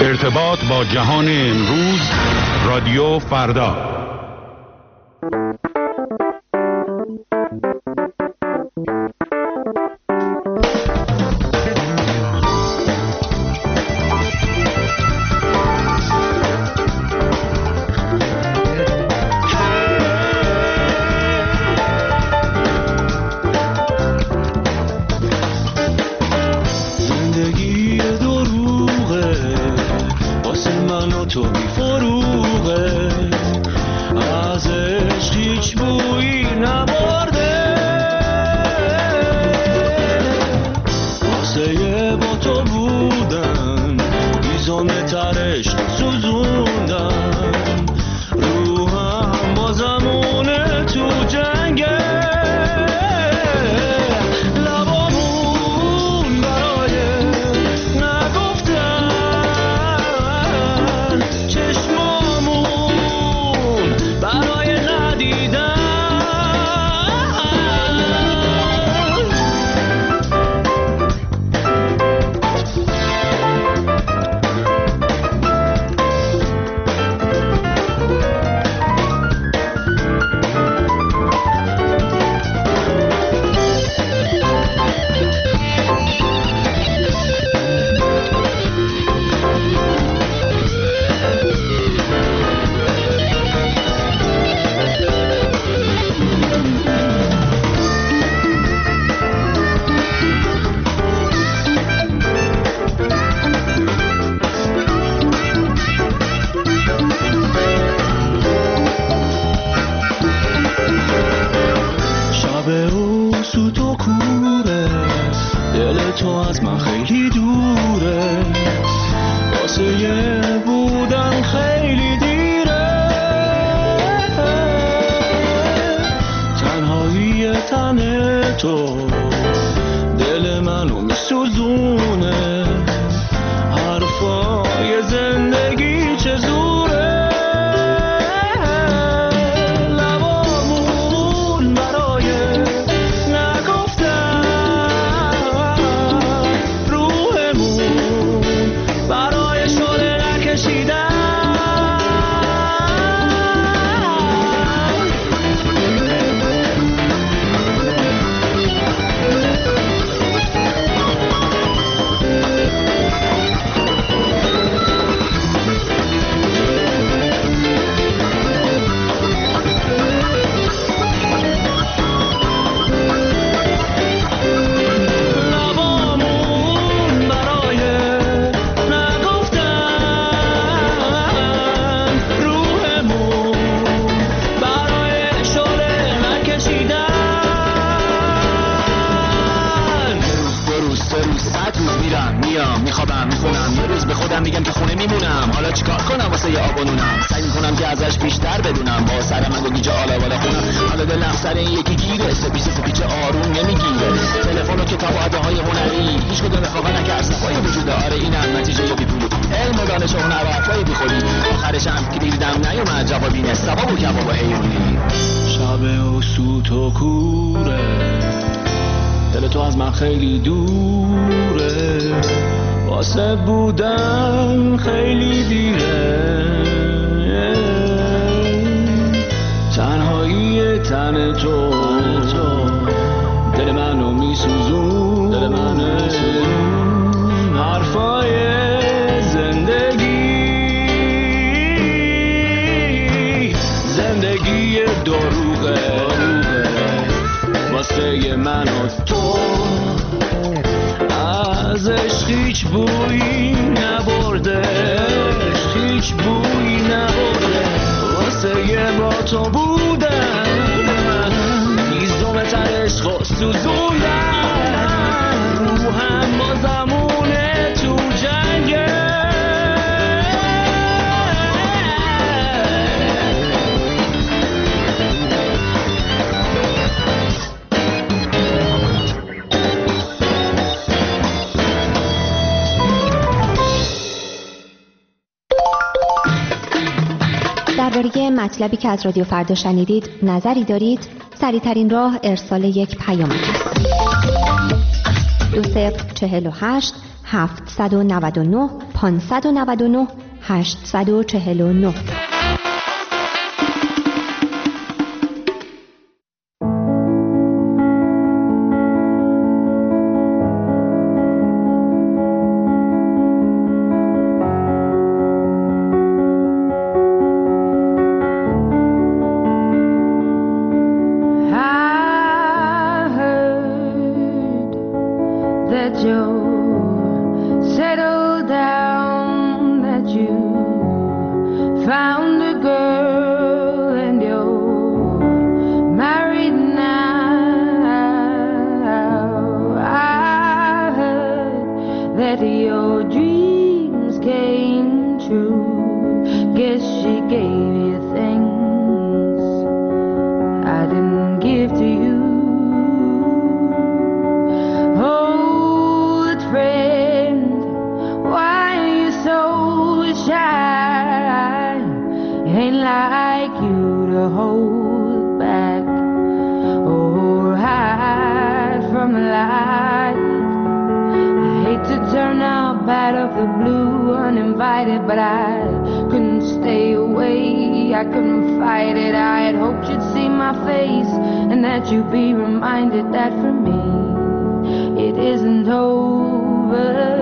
ارتباط با جهان امروز، رادیو فردا. درباره مطلبی که از رادیو فردا شنیدید نظری دارید؟ سریع‌ترین راه ارسال یک پیام است. 2048 799 599 849. But I couldn't stay away, I couldn't fight it. I had hoped you'd see my face and that you'd be reminded that for me it isn't over.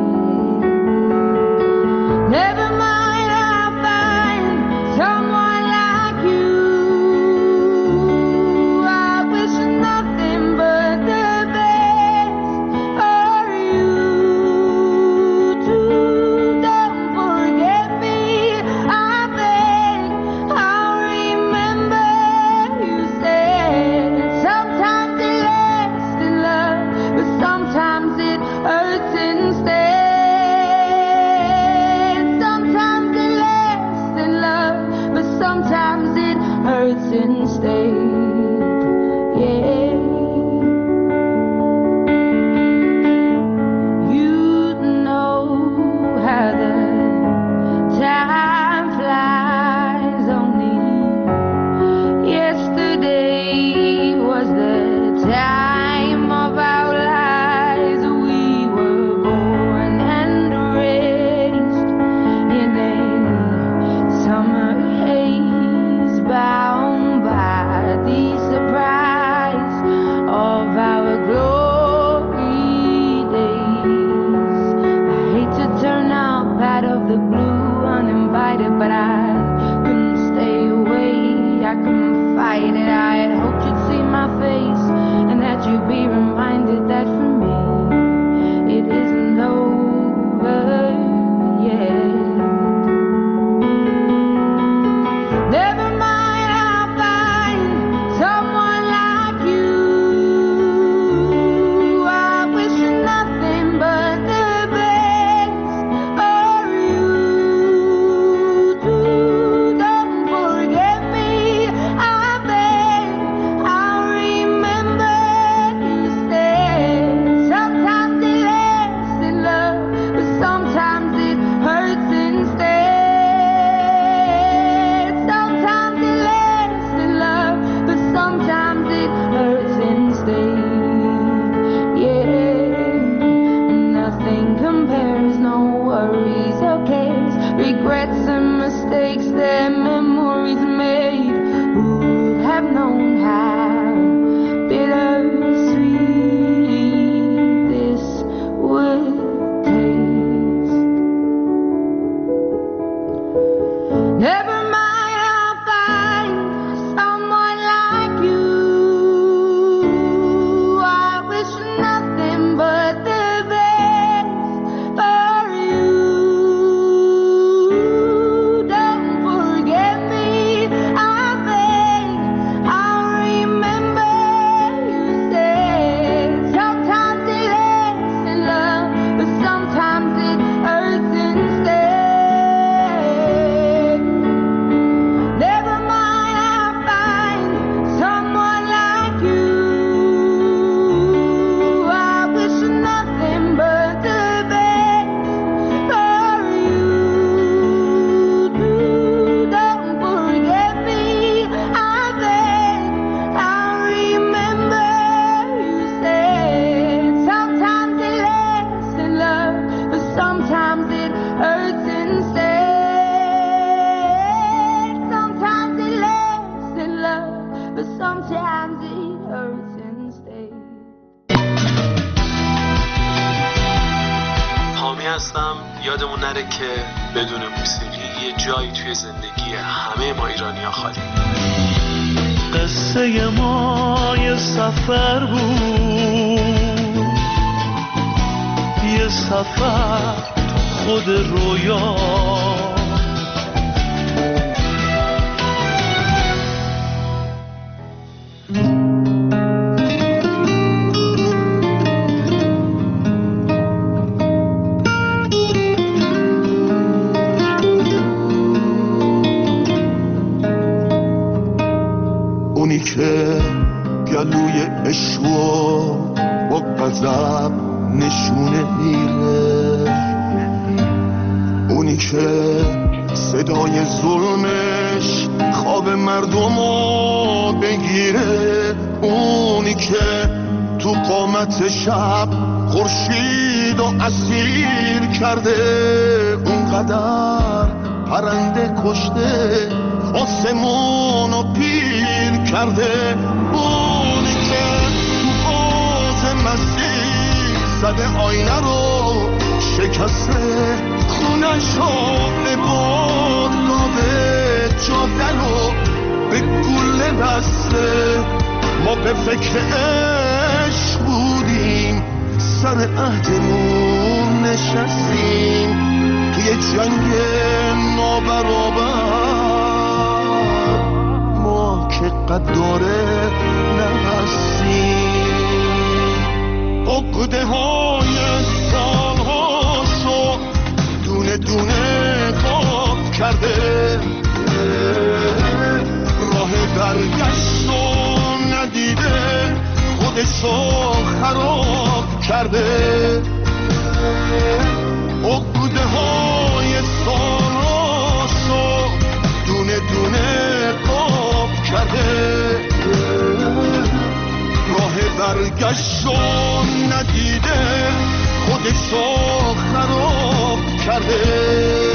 Never mind, I'll find someone like you. I wish nothing but the best for you too. Sometimes it hurts instead. هستم. یادمون نره که بدون موسیقی یه جایی توی زندگی همه ما ایرانی‌ها خالی. قصه ما یه سفر بود، یه سفر خود رویا. اونی که گلوی عشقو با غضب نشونه میره، اونی که صدای ظلمش خواب مردمو بگیره، اونی که تو قامت شب خورشید و اسیر کرده، اونقدر پرنده کشته آسمون و پیر کرده، اونی که تو باز مسیح زده آینه رو شکسته، خونشو به باد داده، جاده رو به گله بسته. ما به فکر عشق بودیم، سر عهدمون نشستیم توی جنگ نابرابر. ما که قداره نهستیم، عقده های سالهاشو دونه دونه قاب کرده، راه برگشتو ندیده، خودشو خراب کرده. عقده های سالهاشو دونه دونه قاب کرده، راه برگشتو ندیده، خودشو خراب کرده.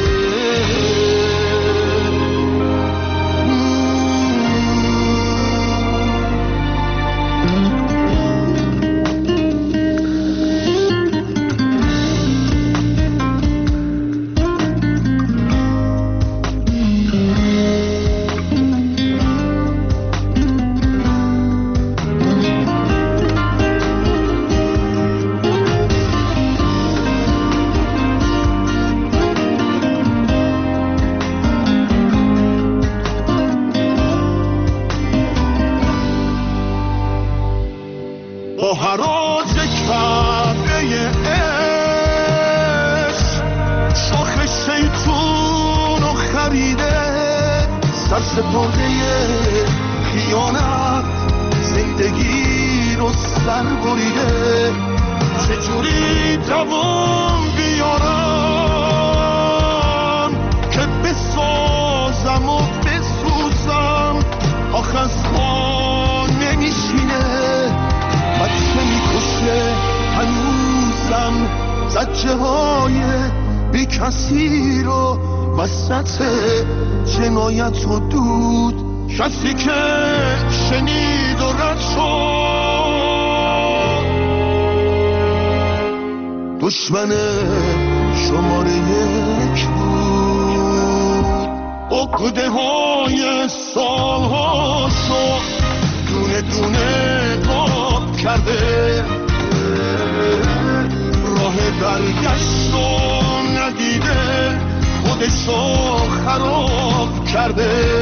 با هراج کعبه عشق شاخ شیطون رو خریده، سرسپرده خیانت زندگی رو سر بریده. چجوری دوام بیارم که بسازم و بسوزم، آخ از ما نمیشینه، بچه میکشه هنوزم، زجه های بی کسی رو وسط جنایت و دود، کسی که شنید و رد شد، دشمن شماره یک بود. عقده های سالهاشو دونه دونه قاب کرده، راه برگشتو ندیده، خودشو خراب کرده.